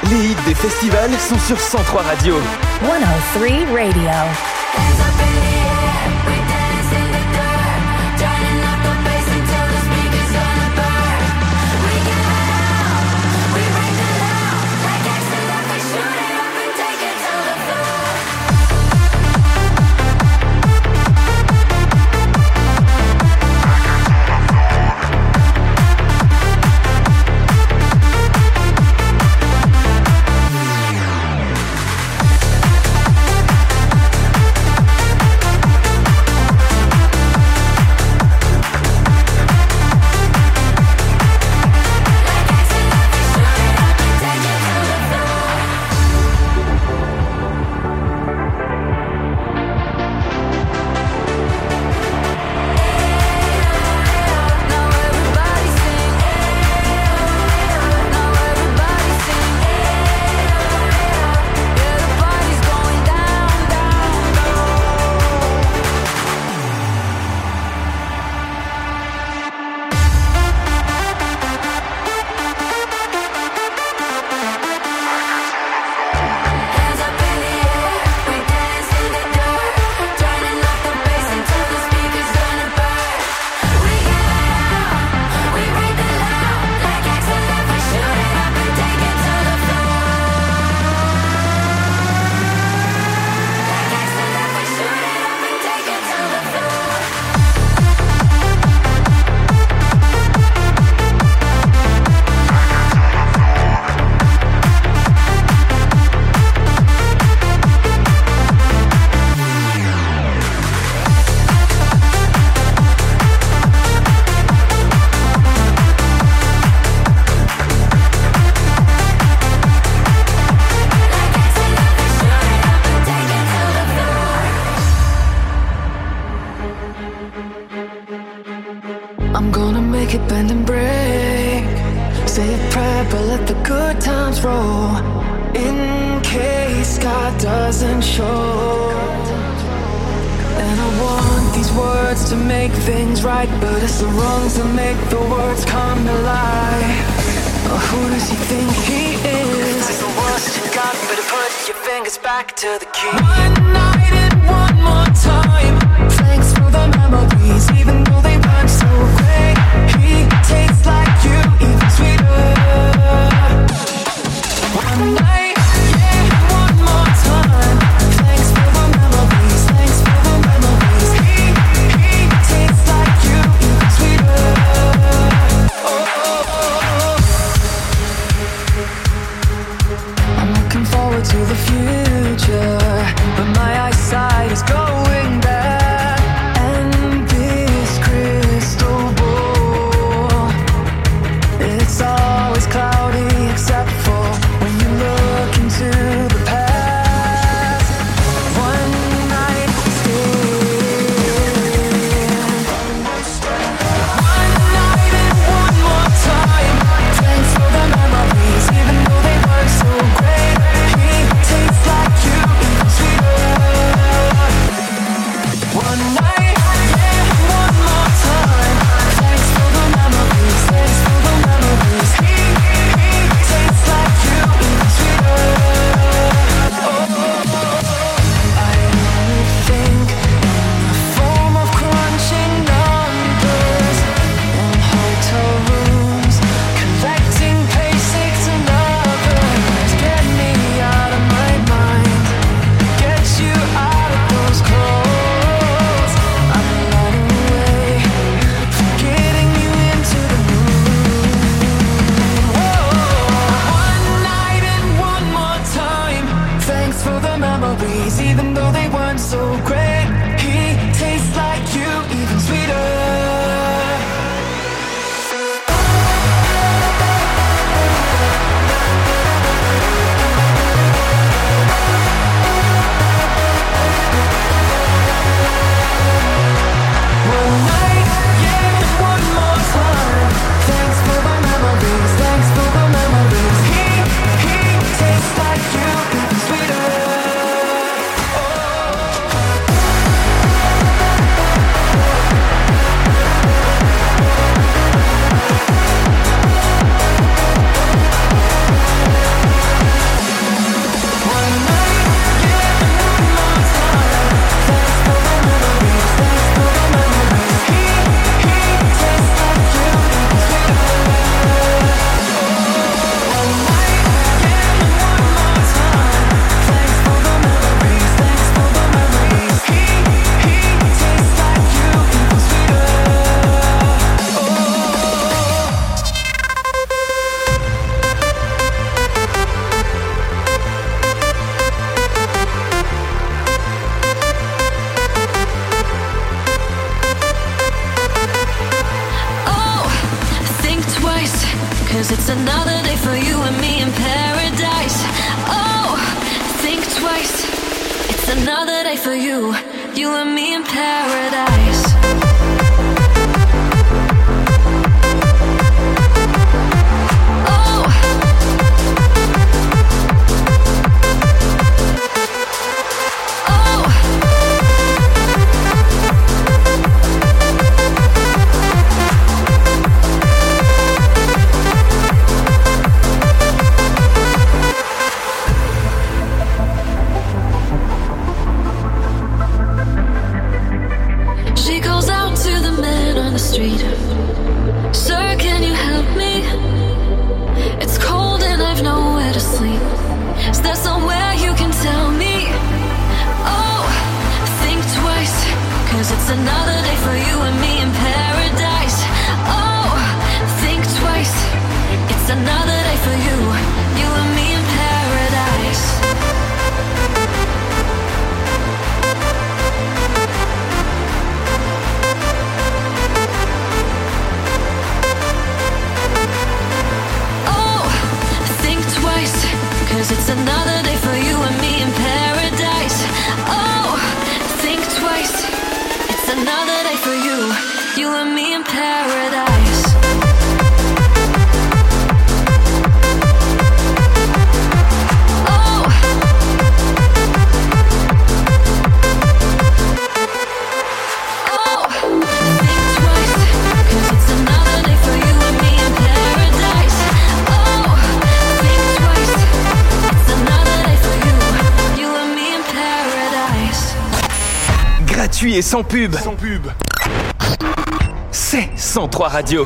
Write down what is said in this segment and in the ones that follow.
Les hits des festivals sont sur 103 Radio. 103 Radio. I'm gonna make it bend and break. Say a prayer, but let the good times roll. In case God doesn't show. And I want these words to make things right, but it's the wrongs that make the words come to life. Oh, who does he think he is? That's the worst you got, better put your fingers back to the key. One night and one more time. Thanks for the memories, even though they weren't so great. He tastes like you, even sweeter. One night, yeah, one more time. Thanks for the memories, thanks for the memories. He tastes like you, even sweeter. I'm looking forward to the future, but my eyesight 'cause it's another day for you and me in paradise. Oh, think twice. It's another day for you, you and me in paradise. Street. Sir, can you help me? It's cold and I've nowhere to sleep. Is there somewhere you can tell me? Oh, think twice, 'cause it's another day for you and me in paradise. Oh, think twice. It's another day for you, you and me in paradise. Cause it's another day for you and me in paradise. Oh, think twice. It's another day for you, you and me in paradise. Oh, oh, think twice. Cause it's another day for you and me in paradise. Oh, think twice. Gratuit et sans pub. C'est 103 Radio.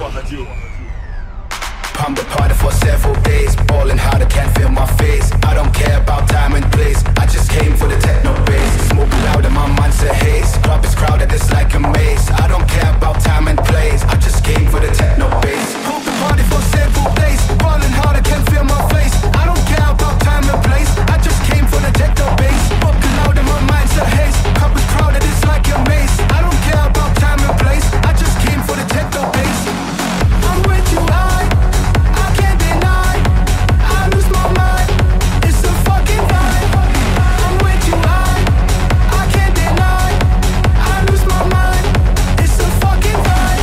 I'm the party for several days, ballin' hard, I can't feel my face. I don't care about time and place, I just came for the techno bass. Smoke loud and my mind's a haze, club is crowded, it's like a maze. I don't care about time and place, I just came for the techno bass. I'm the party for several days, ballin' hard, I can't feel my face. I don't care about time and place, I just came for the techno bass. Smoke loud and my mind's a haze, club is crowded, it's like a maze. I don't care about time and place, I just came for the techno bass. I'm way too high, I can't deny, I lose my mind, it's a fucking vibe. I'm way too high, I can't deny, I lose my mind, it's a fucking vibe.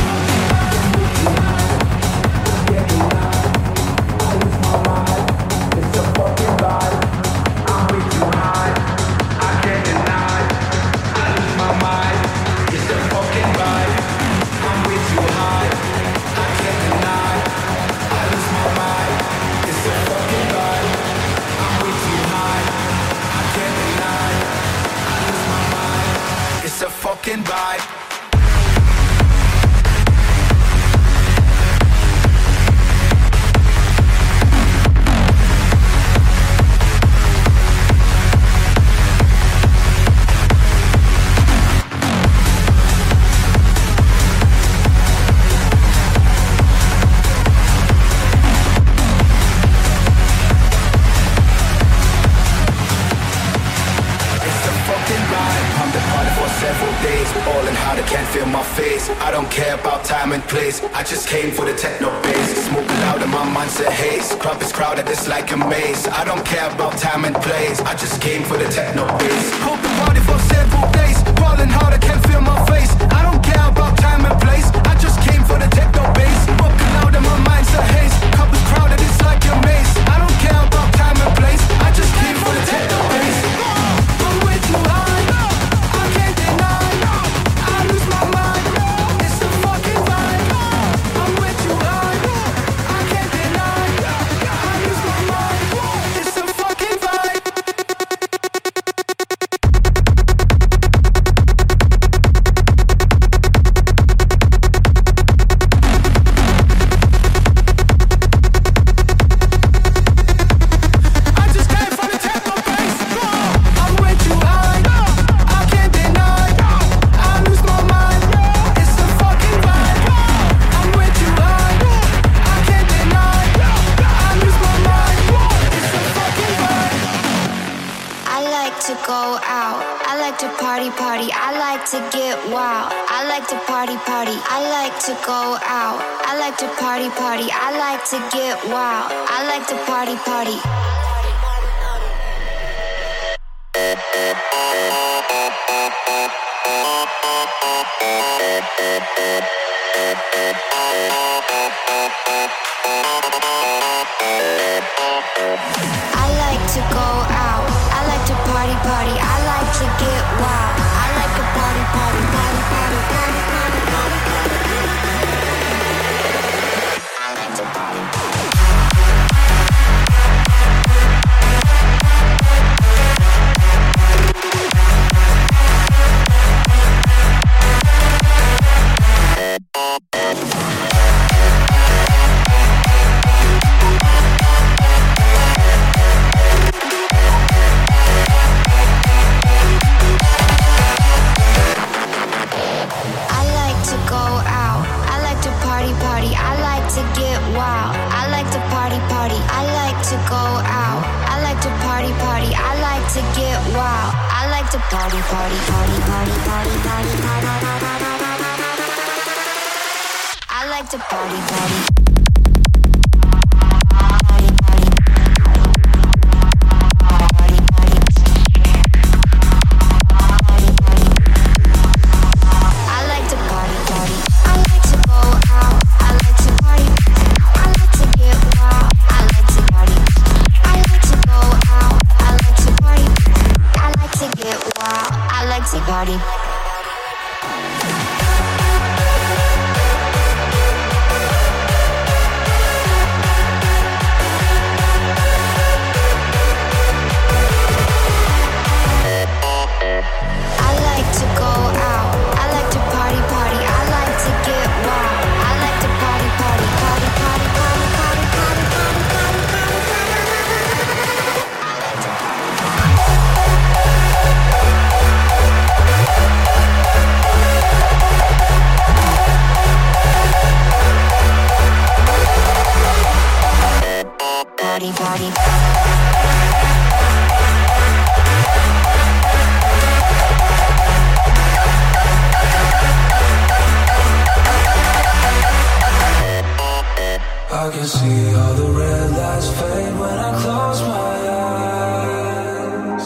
I'm way too high, I can't deny, I lose my mind, it's a fucking vibe. I'm way too high, I can't deny, I lose my mind, it's a fucking vibe. I'm way too high, I can't deny, I lose my mind, it's a fucking vibe. I don't care about time and place, I just came for the techno bass. Smoke loud and my mind's a haze, club is crowded, it's like a maze. I don't care about time and place, I just came for the techno bass. Hope the party for several days, ballin' hard, I can't feel my face. I don't care about time and place, I just came for the techno bass. Smoke loud and my mind's a haze, club is crowded, it's like a maze. I don't care about time and place, I just came for the techno bass. I'm way too high, I can't deny, I lose my mind. I like to party, party. I like to get wild. I like to party, party. I like to go out. I like to party, party. I like to get wild. I like to party, party. I like to go out. I like to party, party. I like to get wild. I like to party, party, party, party, party, party, party, party. I like to party, party. Party, party, party, party, party, party, party. I like to party, party. Party. I can see all the red lights fade when I close my eyes.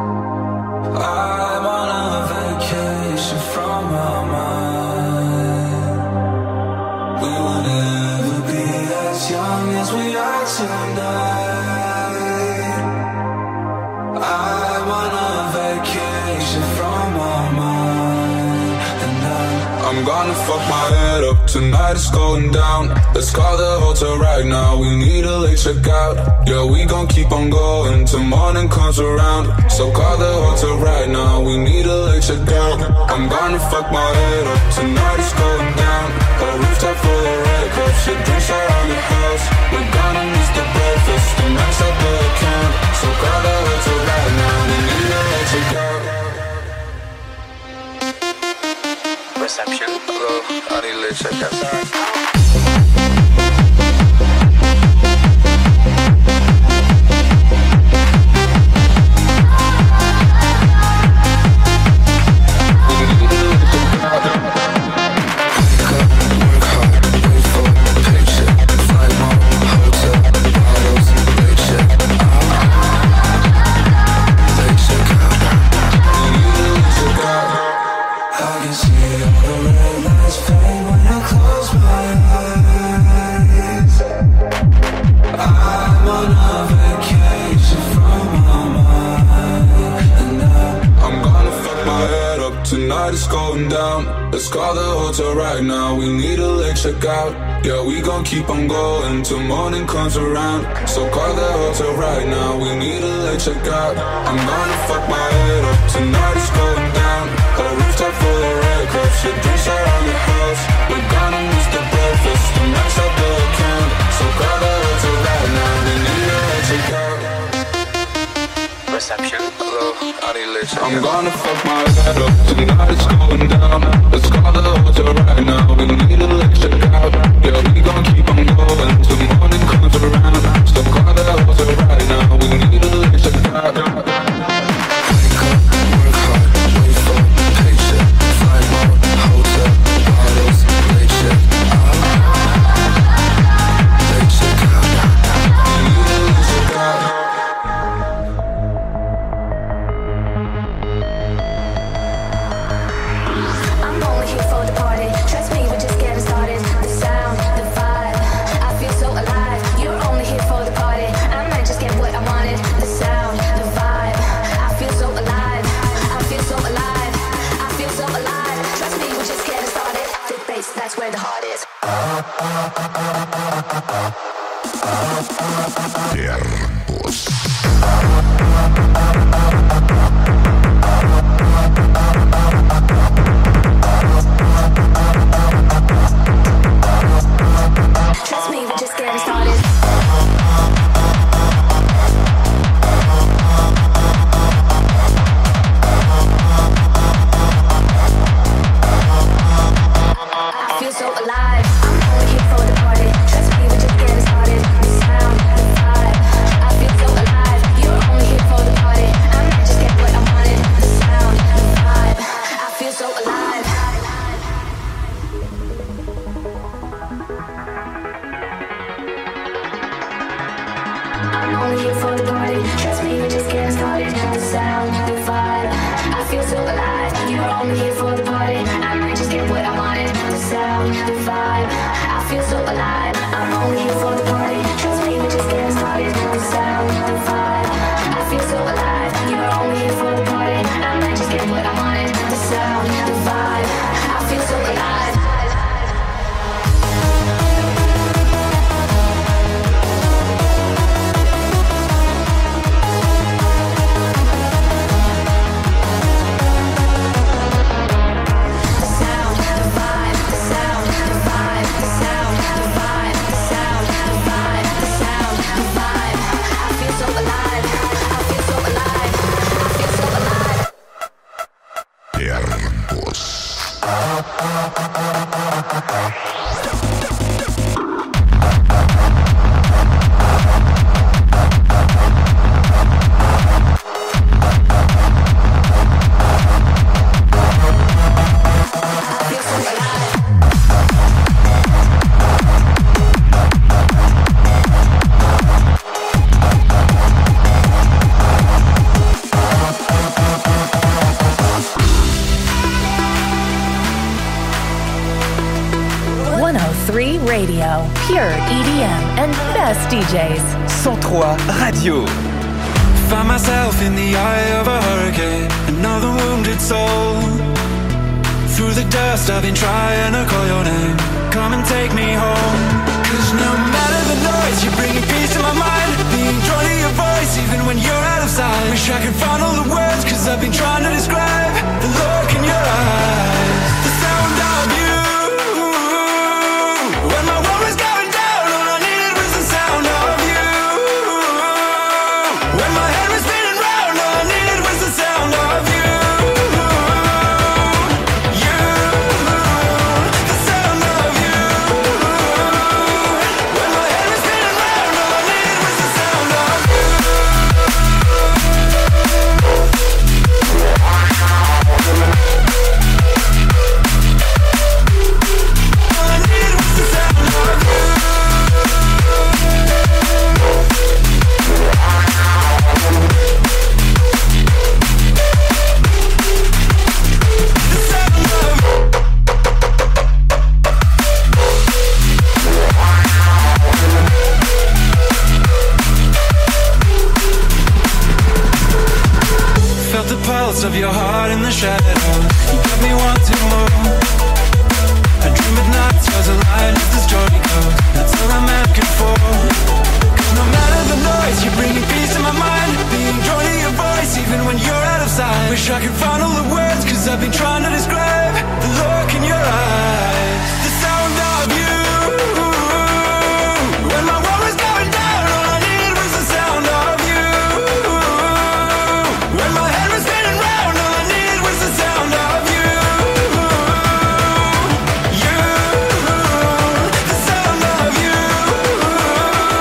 I'm on a vacation from my mind. We will never be as young as we are tonight. I'm on a vacation from my mind. And I'm gonna fuck my head up, tonight it's going down. Let's call the hotel right now, we need a late checkout. Yeah, we gon' keep on going till morning comes around. So call the hotel right now, we need a late checkout. I'm gonna fuck my head up, tonight it's going down. A rooftop full of red cups, shit drinks around the house. We're gonna miss the breakfast, the max up the account. So call the hotel right now, we need a late checkout. Reception. Hello, I need a late checkout. Sorry. Tonight it's going down. Let's call the hotel right now, we need a late checkout. Yeah, we gon' keep on going till morning comes around. So call the hotel right now, we need a late checkout. I'm gonna fuck my head up, tonight it's going down. A rooftop full of red cups, shit drinks around the house. We're gonna miss the breakfast, the max up the account. So call the hotel right now, we need a late checkout. Reception. Hello, I need a late checkout. I'm gonna fuck my head up, tonight it's going down. Let's call the hotel right now, we need a late checkout. Yeah, we gon' keep on going till morning comes around. So call the hotel right now, we need a late checkout. Wake up, work hard, Radio, pure EDM and best DJs. 103 Radio. Find myself in the eye of a hurricane, another wounded soul. Through the dust I've been trying to call your name. Come and take me home. 'Cause no matter the noise, you're bringing peace to my mind. Being drawn to your voice even when you're out of sight. Wish I could find all the words, 'cause I've been trying to describe the look in your eyes, the sound of you. When my world was going down, all I needed was the sound of you. When my head was spinning round, all I needed was the sound of you. Of your heart in the shadows, you got me wanting more. I dream at night, stars align as the story goes. That's all I'm asking for. 'Cause no matter the noise, you're bringing peace to my mind. Being drawn to your voice even when you're out of sight. Wish I could find all the words, 'cause I've been trying to describe the look in your eyes, the sound of you. When my world was going down, all I needed was the sound of you. When my head was spinning round, all I needed was the sound of you. You, the sound of you.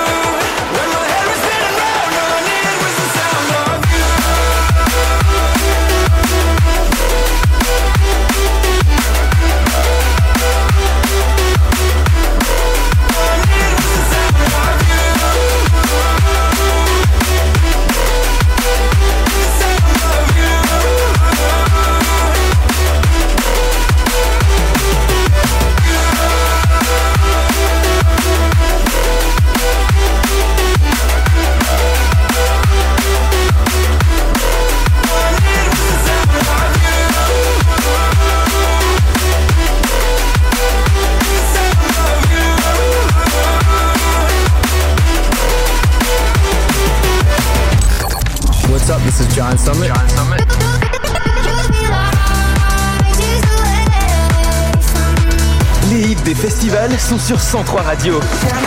This is John Summit. Les hits des festivals sont sur 103 Radio.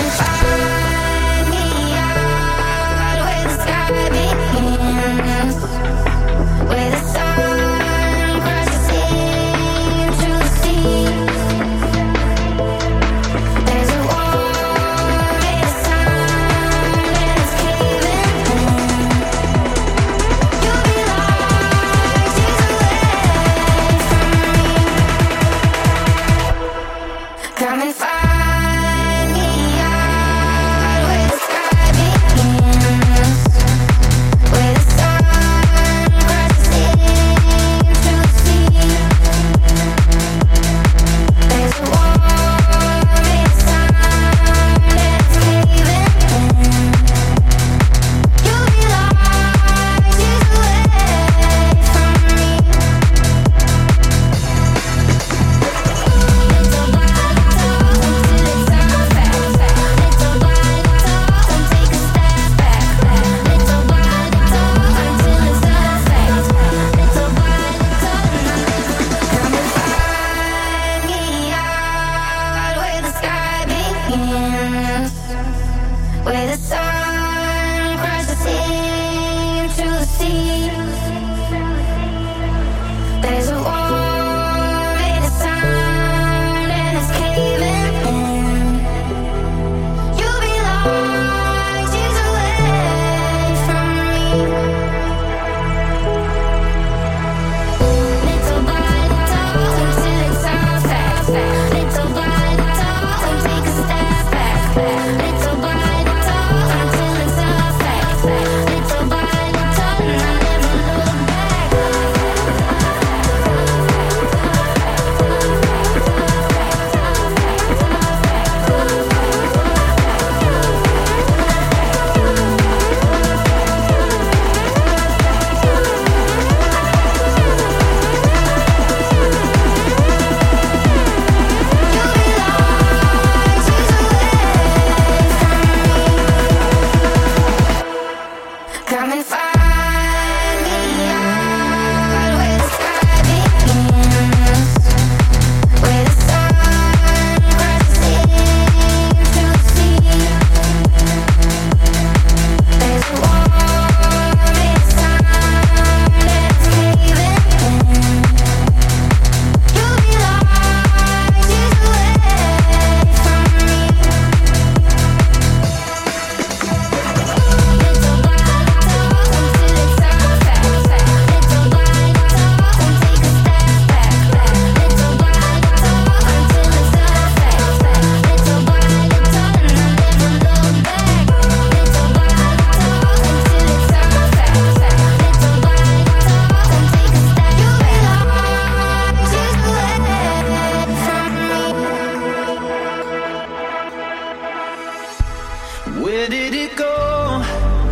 Where did it go?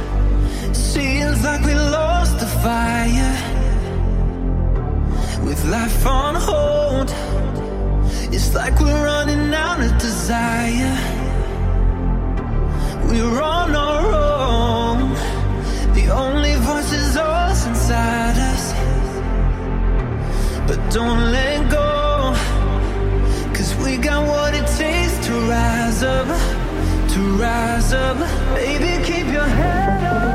Seems like we lost the fire. With life on hold, it's like we're running out of desire. We're on our own. The only voice is us inside us. But don't let go, 'cause we got what it takes to rise up. To rise up. Baby, keep your head up.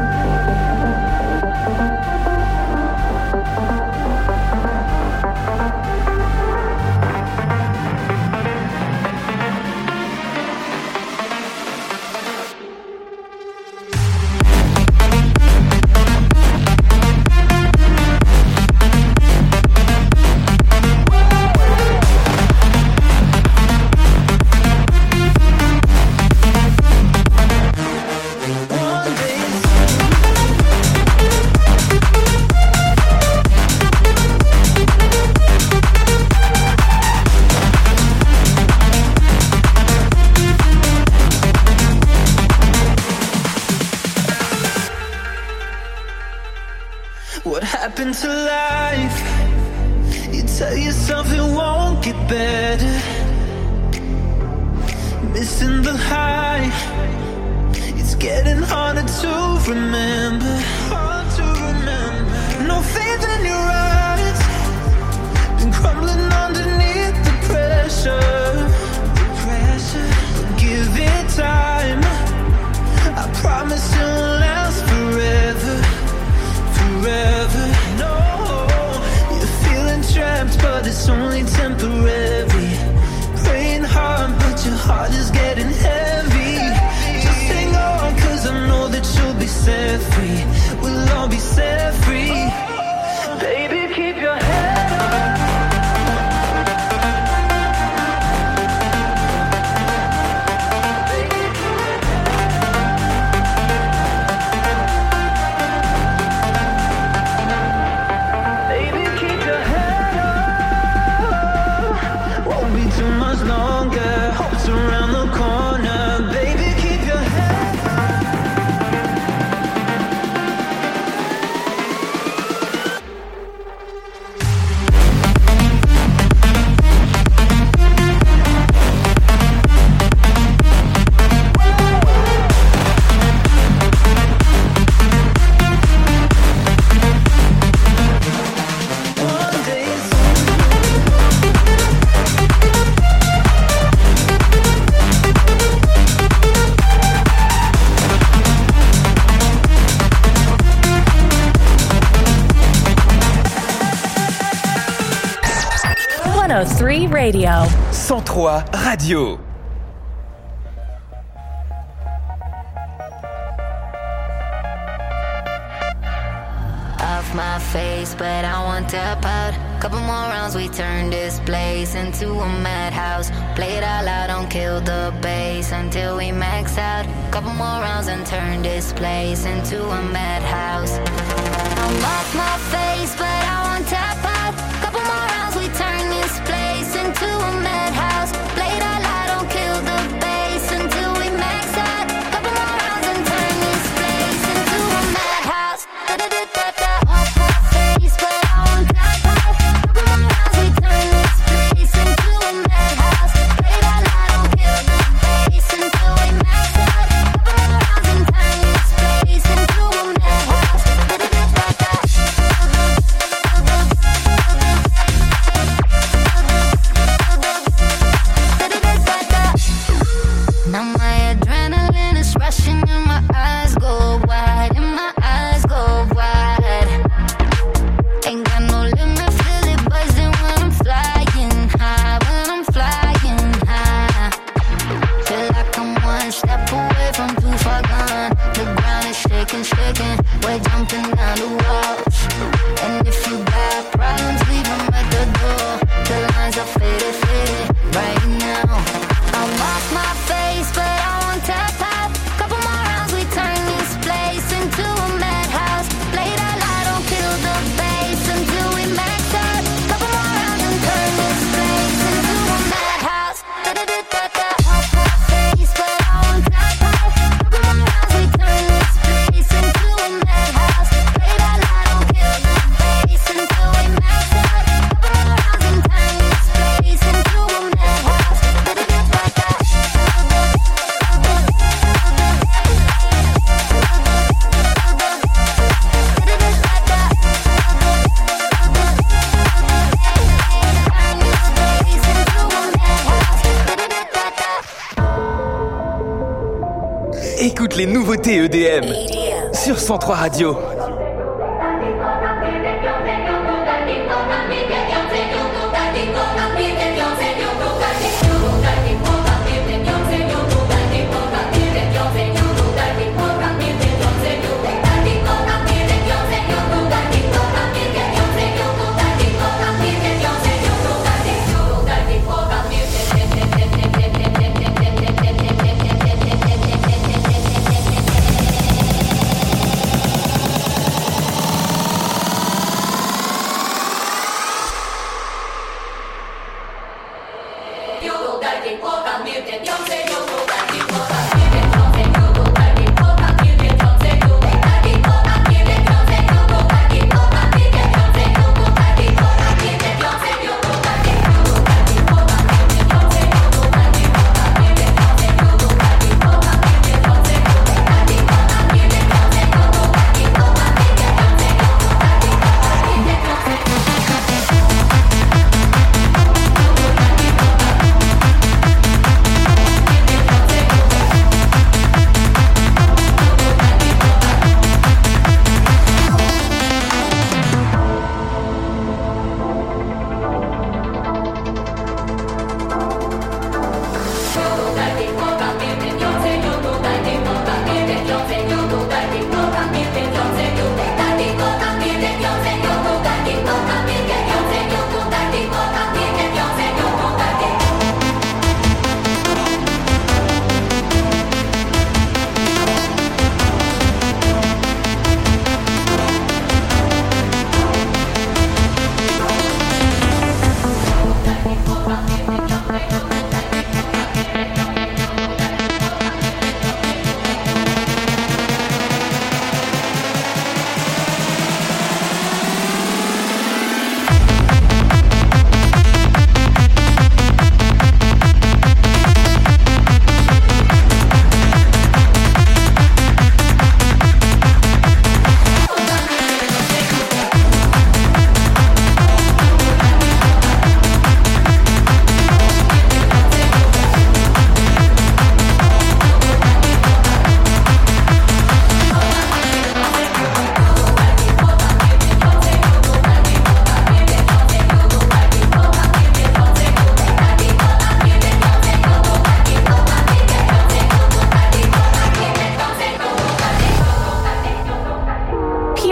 What happened to life? You tell yourself it won't get better. Missing the high. It's getting harder to remember. Hard to remember. no faith in your eyes. Been crumbling underneath the pressure. But give it time. I promise it won't last forever. Forever. No, you're feeling trapped, but it's only temporary. Praying hard, but your heart is getting heavy. Just hang on, cause I know that you'll be set free. We'll all be set free. Baby, keep your head up. Baby, keep your head up. Won't be too much longer. Hope's around the corner. Baby, keep your head up. One day soon. 103 Radio. 103 Radio. Off my face, but I won't tap out. Couple more rounds, we turn this place into a madhouse. Play it all out, don't kill the bass until we max out. Couple more rounds and turn this place into a madhouse. I'm off my face, but I won't tap out. Couple more rounds, we turn this place into a madhouse. Play it all out, don't kill the bass until we max out. Couple more rounds and turn this place into a madhouse. Off my face, but I won't tap out. Couple more rounds, we turn this place into a madhouse. Play it all out, don't kill the bass until we max out. Couple more rounds and turn this place into a madhouse. Now my adrenaline is rushing and my eyes go wide, and my eyes go wide. Ain't got no limit, feel it buzzing when I'm flying high, when I'm flying high. Feel like I'm one step away from too far gone. The ground is shaking, shaking, we're jumping down the walls. And if you got problems, leave them at the door. The lines are faded, faded right now. I'm off my face, but I won't tap out. Couple more rounds, we turn this place into a madhouse. Play it all out, don't kill the bass until we max out. Couple more rounds and turn this place into a madhouse. Off my face, but I won't tap out. Couple more rounds, we turn this place into a madhouse. Play it all out, don't kill the bass until we max out. Couple more rounds and turn this place into a madhouse. Écoute les nouveautés EDM sur 103 Radio.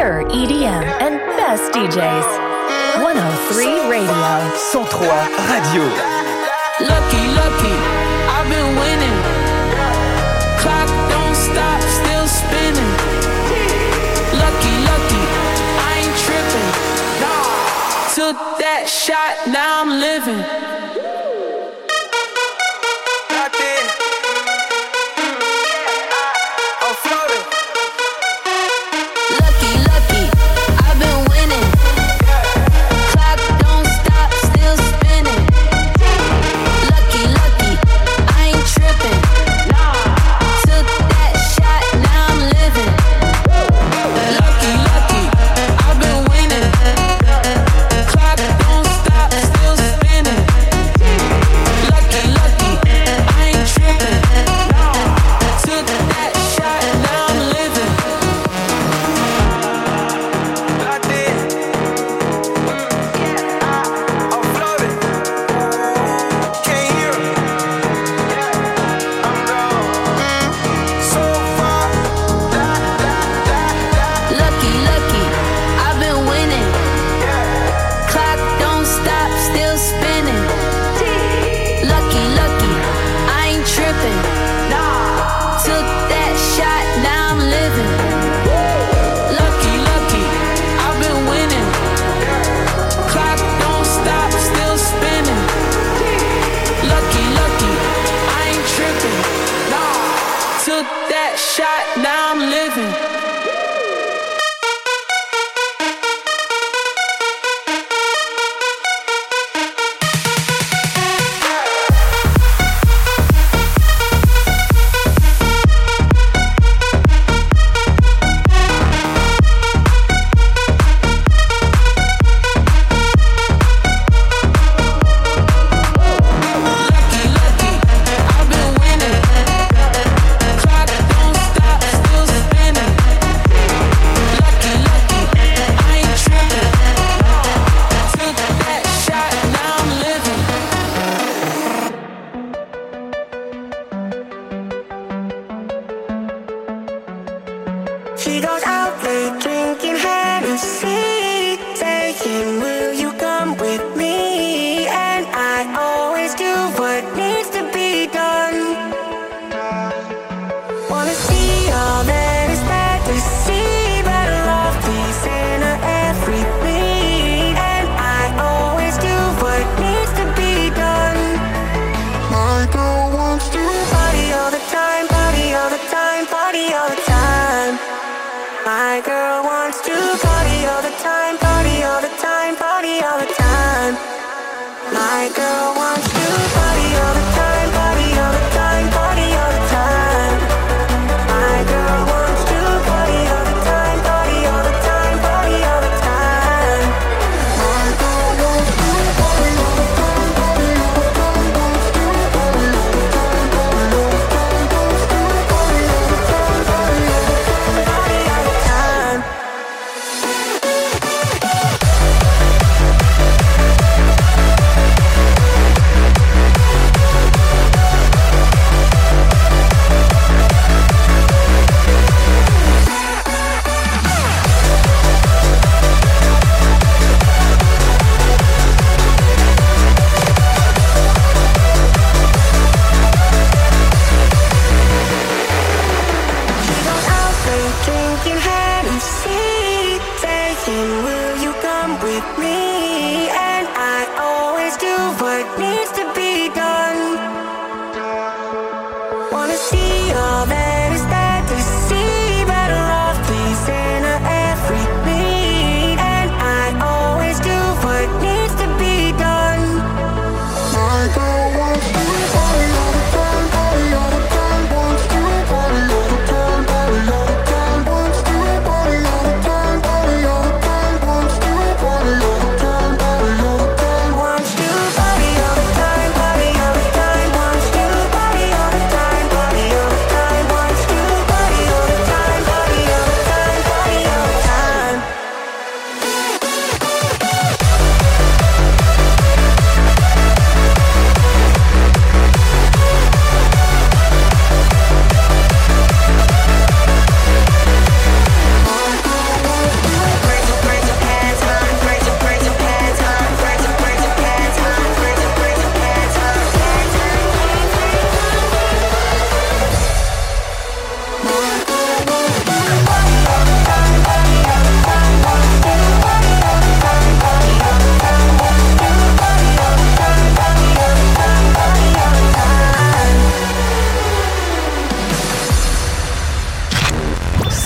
Pure EDM and best DJs. 103 Radio. 103 Radio. Lucky, lucky, I've been winning. Clock don't stop, still spinning. Lucky, lucky, I ain't tripping. Took that shot, now I'm living.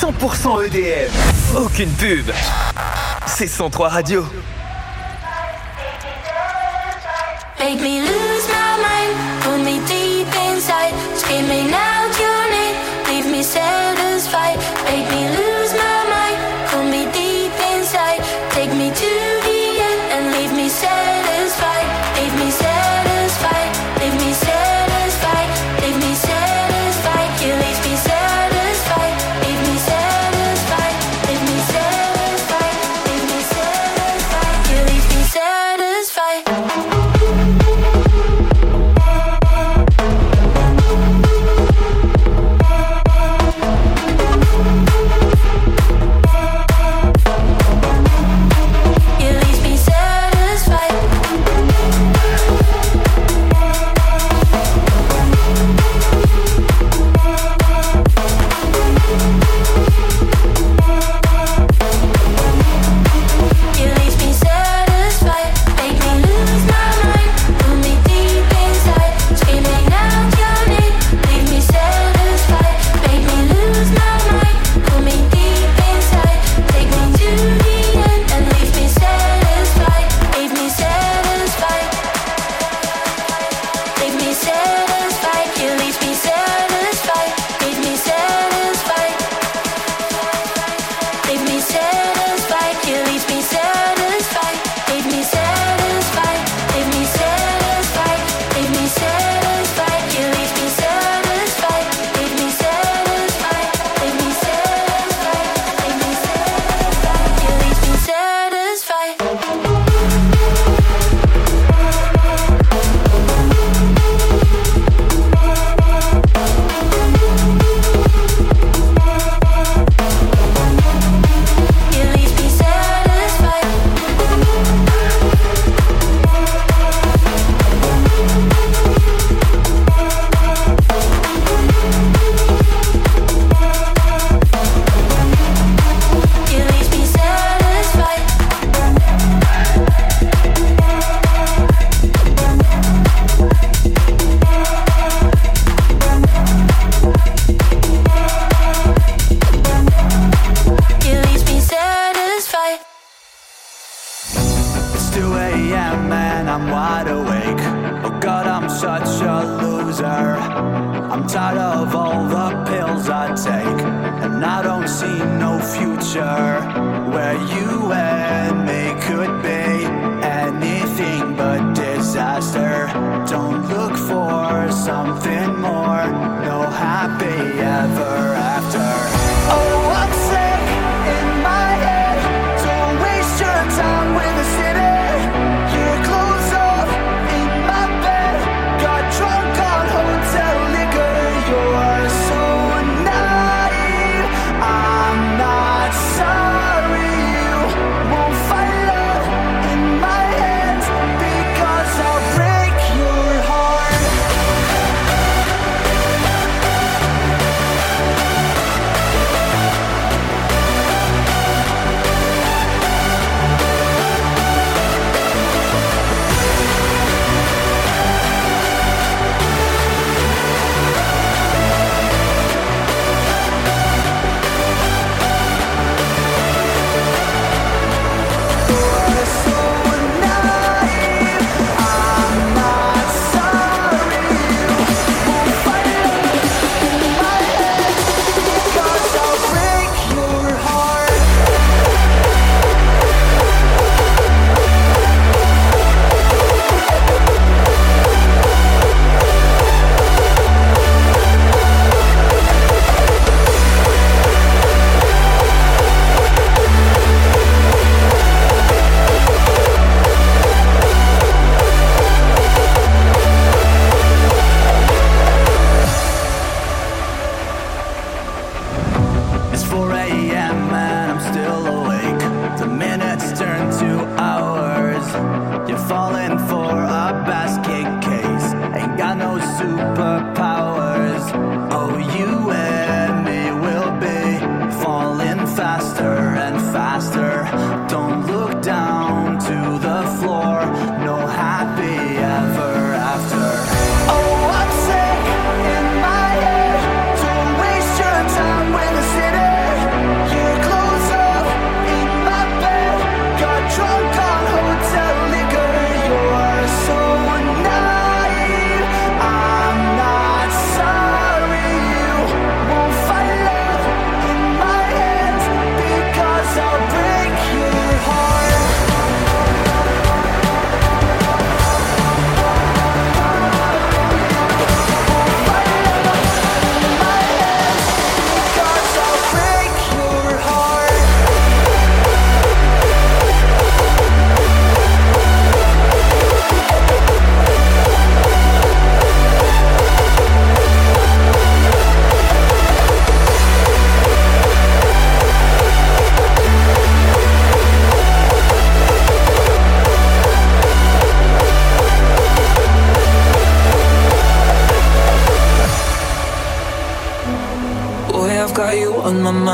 100% EDM. Aucune pub. C'est 103 Radio. Make me lose my mind, pull me deep inside, screaming out your name, leave me satisfied. Make me lose my mind, pull me deep inside, take me to the end and leave me satisfied. Leave me satisfied, leave me satisfied, leave me satisfied. You leave me satisfied, leave me satisfied, leave me satisfied, leave me satisfied. You leave me satisfied. Oh, I'm sick in my head. Don't waste your time with the city.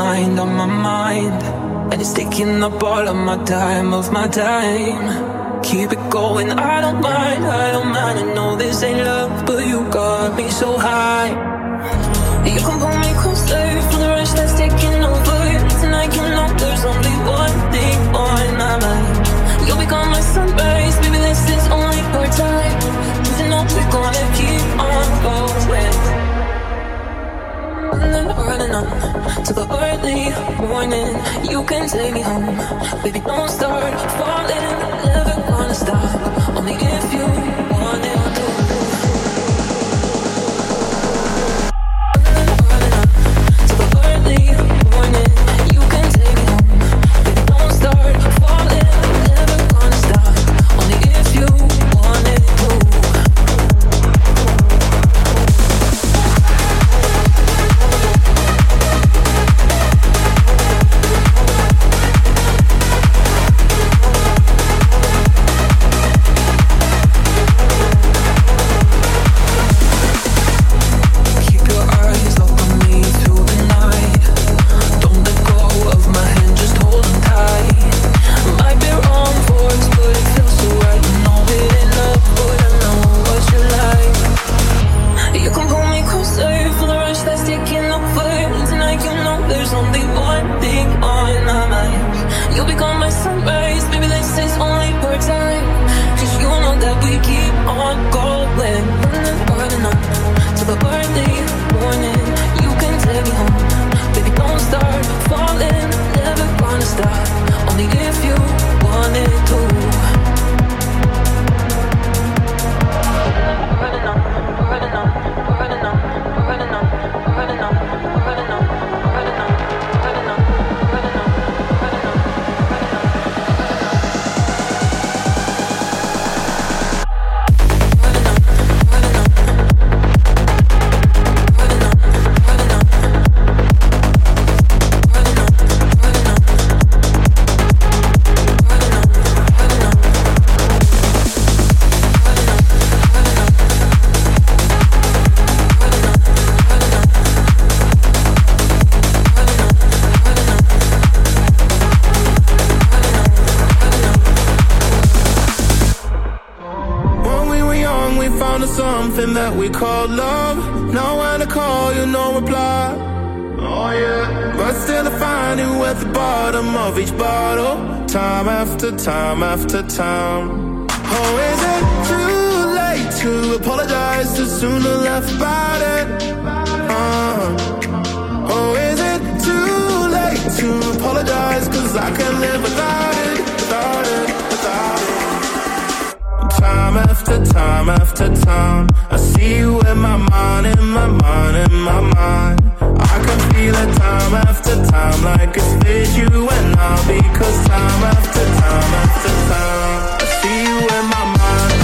mind, on my mind. And it's taking up all of my time, Keep it going, I don't mind. I know this ain't love, but you got me so high. You can pull me closer from the rush that's taking over. Tonight you know there's only one thing on my mind. You'll become my sunrise, baby, this is only our time. You know we're gonna keep on going. Running on to the early morning. You can take me home, baby, don't start falling. Never gonna stop, only if you want it to. Running on to the early morning. You can take me home, baby, don't start falling. Never gonna stop, only if you want it to. That we call love. Now when I call you, no reply. Oh yeah. But still I find you at the bottom of each bottle, time after time after time. Oh, is it too late to apologize? Too soon to laugh about it. Oh, is it too late to apologize? 'Cause I can't live without it, without it, without it. Time after time after time, I see you in my mind, in my mind, in my mind. I can feel it time after time, like it's with you and I. Because time after time after time, I see you in my mind.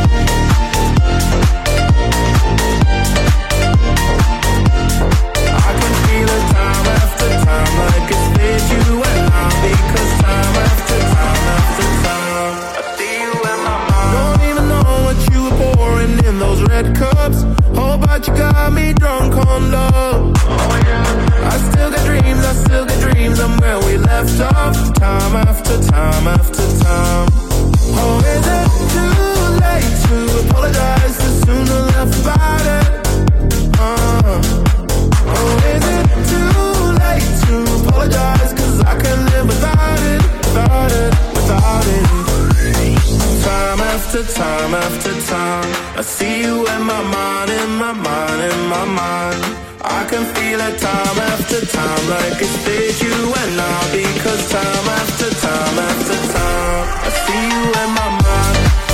I can feel it time after time, like it's with you and I. Because time after time after time, I see you in my mind. Don't even know what you were pouring in those red cups. Oh, but you got me drunk on love. Oh yeah. I still got dreams, I'm where we left off. Time after time after time. Oh, is it too late to apologize? Too soon to laugh about it. Oh, is it too late to apologize? 'Cause I can't live without it, without it, without it. Time after time after time, I see you in my mind, in my mind, in my mind. I can feel it time after time, like it's with you and I. Because time after time after time, I see you in my mind.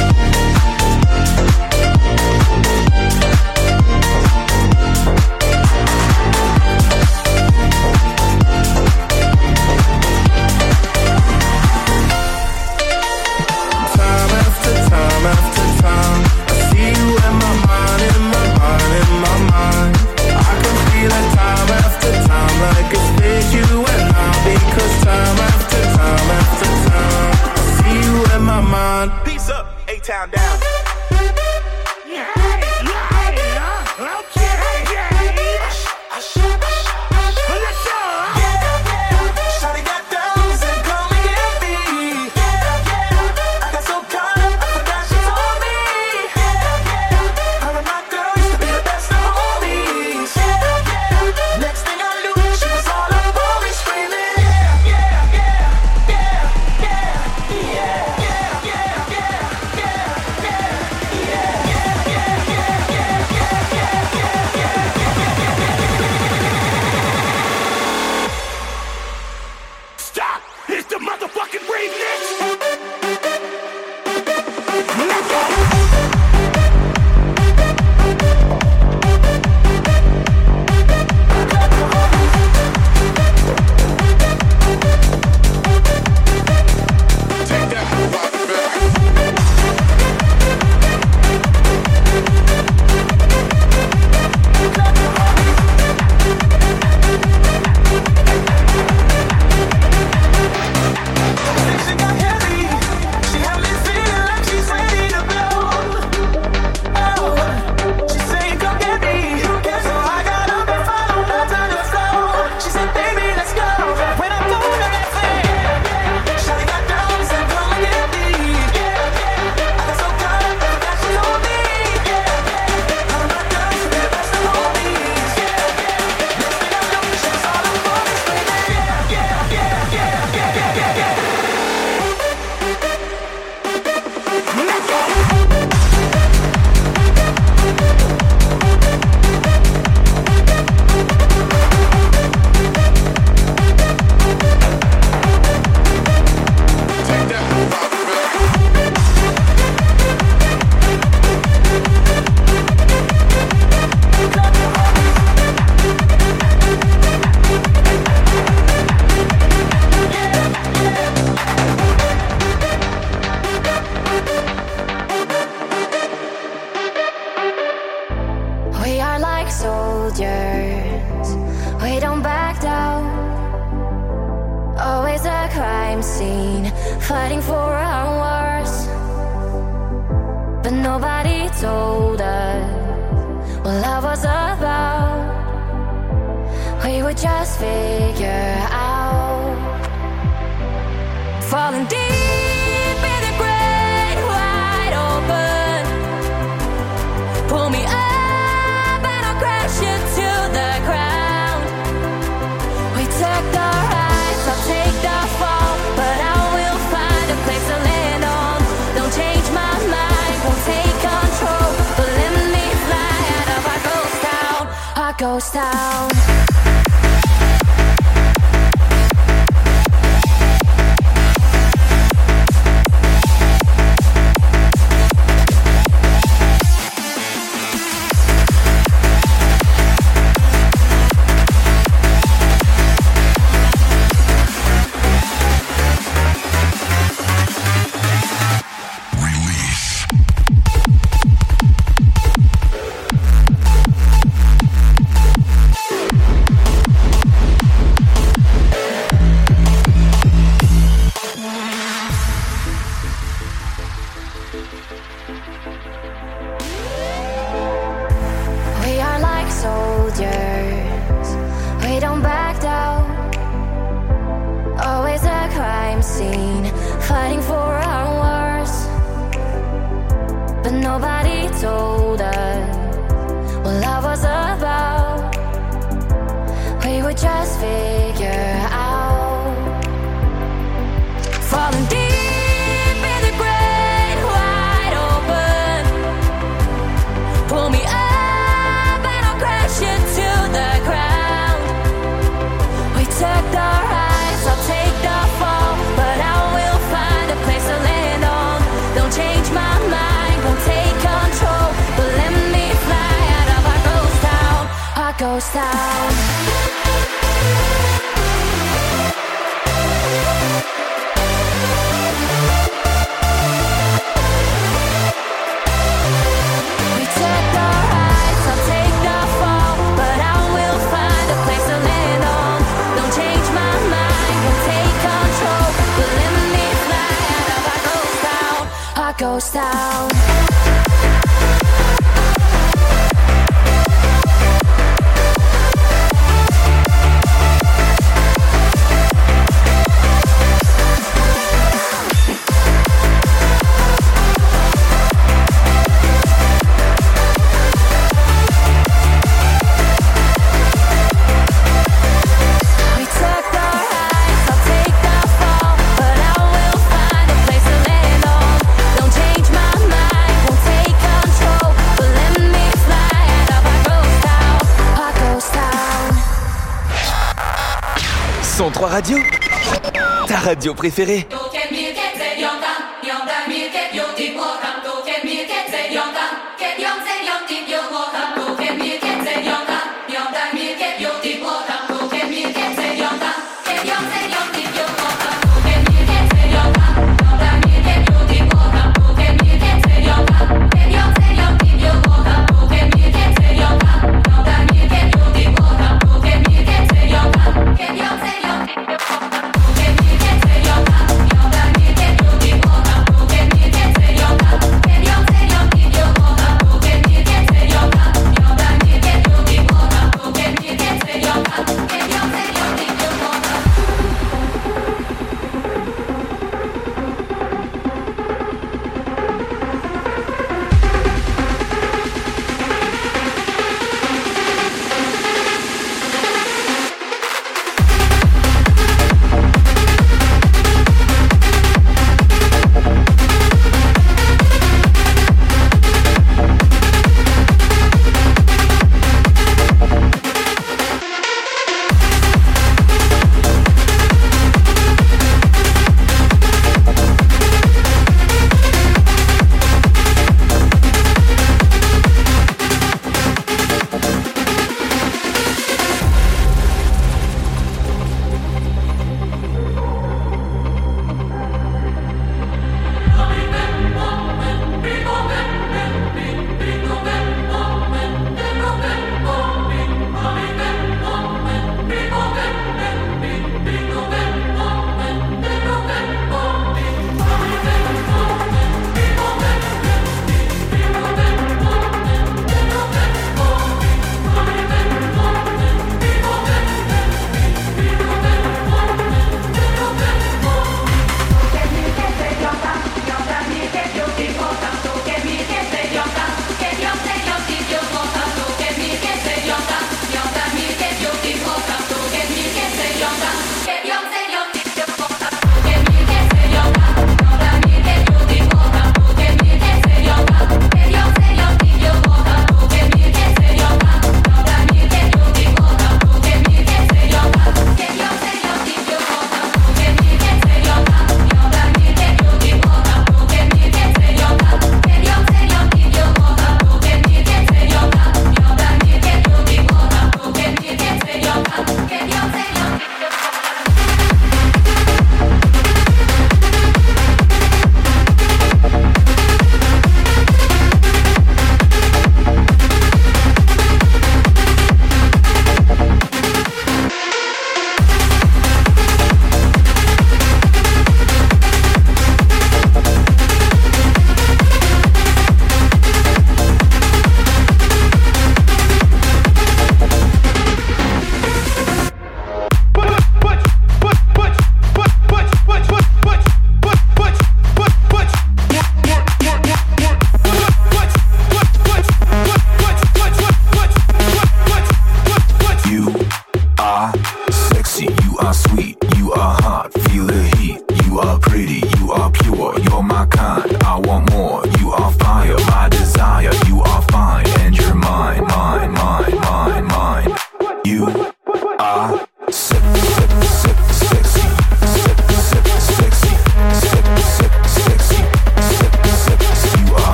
Time after time after time, I see you in my mind, in my mind, in my mind. I can feel it time after time, like it's with you and I. Because time after time after time, I see you in my mind. Peace up, A-Town down. a crime scene, fighting for our wars. But nobody told us what love was about. We would just figure out. Falling deep in the great wide open. Pull me up and I'll crash you to the ground. We took the rise, I'll take the fall, but I will find a place to land on. Don't change my mind, won't take control, but let me fly out of our ghost town, our ghost town. Ghost town. We took the rise, I'll take the fall, but I will find a place to land on. Don't change my mind, won't take control, but let me fly out of our ghost town, our ghost town. Son 3 Radio, ta radio préférée. Get